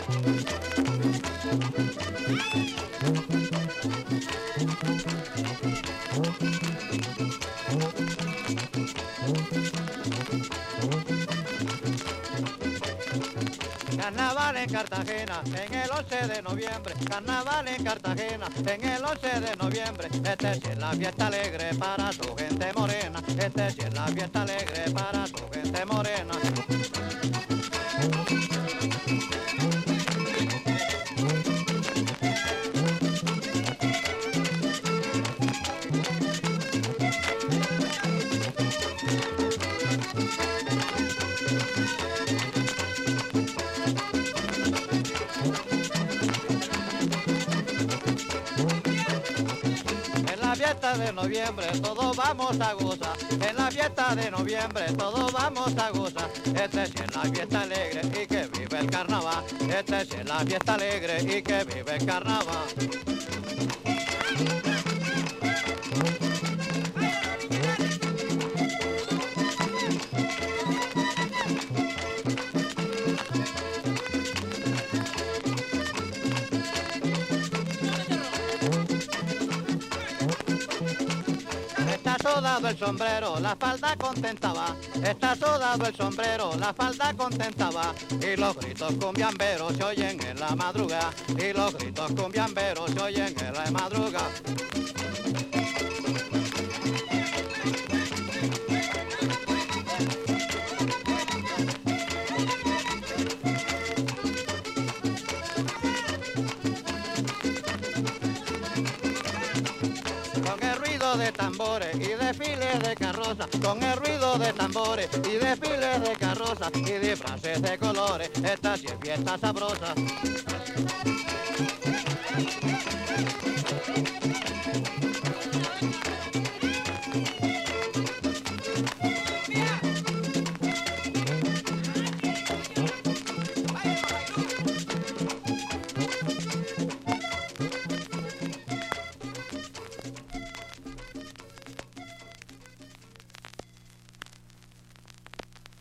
Carnaval en Cartagena en el 11 de noviembre, carnaval en Cartagena en el 11 de noviembre, este sí es la fiesta alegre para tu gente morena, este sí es la fiesta alegre para tu gente morena. En la fiesta de noviembre todos vamos a gozar, en la fiesta de noviembre todos vamos a gozar, este sí es la fiesta alegre y que vive el carnaval, este sí es la fiesta alegre y que vive el carnaval. Está sudado el sombrero, la falda contenta va. Está sudado el sombrero, la falda contenta va. Y los gritos cumbiamberos se oyen en la madrugada. Y los gritos cumbiamberos se oyen en la madrugada. Con el ruido de tambores y desfiles de carrozas, con el ruido de tambores y desfiles de carrozas y disfraces de colores, esta sí es fiesta sabrosa.